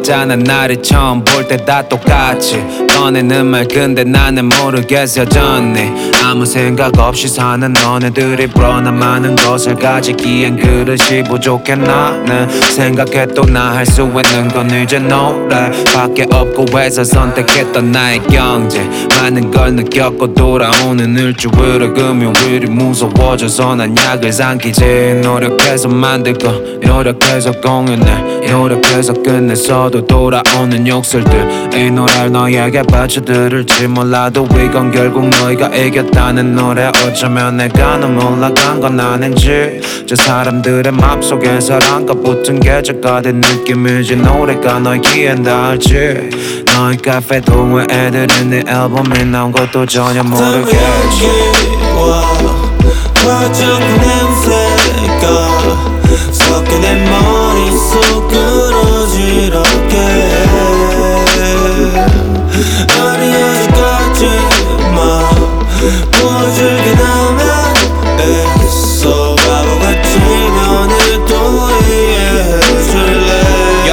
하잖아. 나를 처음 볼 때 다 똑같이 꺼내는 말 근데 나는 모르겠어 여전히 아무 생각 없이 사는 너네들이 브러나 많은 것을 가지기엔 그릇이 부족해. 나는 생각해도 나 할 수 있는 건 이제 노래밖에 없고 해서 선택했던 나의 경제 많은 걸 느꼈고 돌아오는 일주일에 금요일이 무서워져서 난 약을 삼키지. 노력해서 만들고 노력해서 공연해 노력해서 끝냈어도 돌아오는 욕설들 이 노래를 너에게 바쳐들을지 몰라도 이건 결국 너희가 이겼다는 노래. 어쩌면 내가 너무 올라간 건 아닌지 저 사람들의 맘속에 사랑과 붙은 계절과 된 느낌이지 노래가 너희기엔 닿을지. 너희 카페 동호회 애들은 내 앨범이 나온 것도 전혀 모르겠지. 화장품 냄새가 섞여 내 머릿속으로 지럽게 아니 아직까지만 보여줄게 나면 애써 바보같이 면을 또 이해해줄래.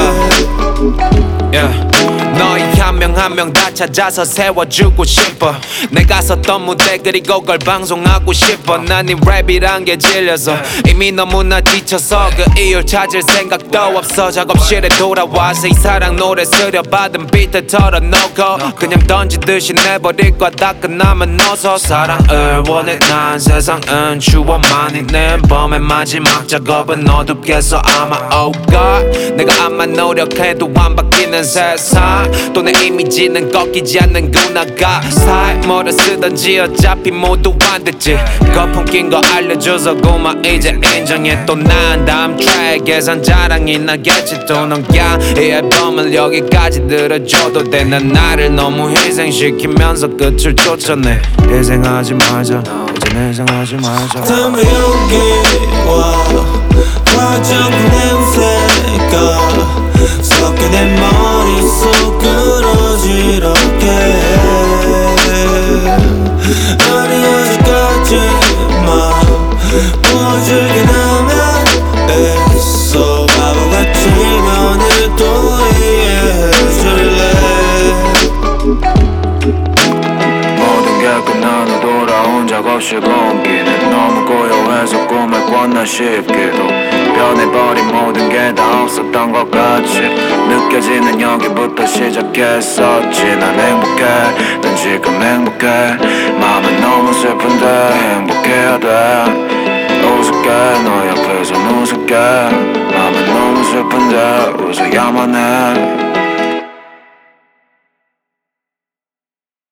너희 한 명 한 명 다 찾아서 세워주고 싶어. 내가 섰던 무대 그리고 그걸 방송하고 싶어. 난 이 랩이란 게 질려서 이미 너무나 지쳐서 그 이유를 찾을 생각도 없어. 작업실에 돌아와서 이 사랑 노래 쓰려받은 비트 털어놓고 그냥 던지듯이 내버릴 거야. 다 끝나면 넣어서 사랑을 원해. 난 세상은 추억만이 내 밤의 마지막 작업은 어둡겠어 아마. Oh God 내가 암만 노력해도 안 바뀌는 세상 또 내 이미지는 꺾이지 않는구나. 가사에 뭐를 쓰던지 어차피 모두 안 됐지. 거품 낀 거 알려줘서 고마 이제 인정해. 또 난 다음 트랙에선 자랑이 나겠지. 또 넌 그냥 이 앨범을 여기까지 들어줘도 돼. 난 나를 너무 희생시키면서 끝을 쫓아내. 희생하지 말자 이제 희생하지 말자. 다음에 여기 와 화장품 냄새가 섞여 내 머릿속으로 지럽게 아니 아직까지만 보여줄게 나면 애써 바보같이 면을 또 이해해줄래. 모든 게 끝나는 돌아온 작업실 공기는 너무 고요해서 꿈을 꿨나 싶기도 변해버린 모든 게 다 없었던 것 같이 느껴지는 여기부터 시작했었지. 난 행복해 난 지금 행복해 마음은 너무 슬픈데 행복해야 돼. 우습게 너 옆에서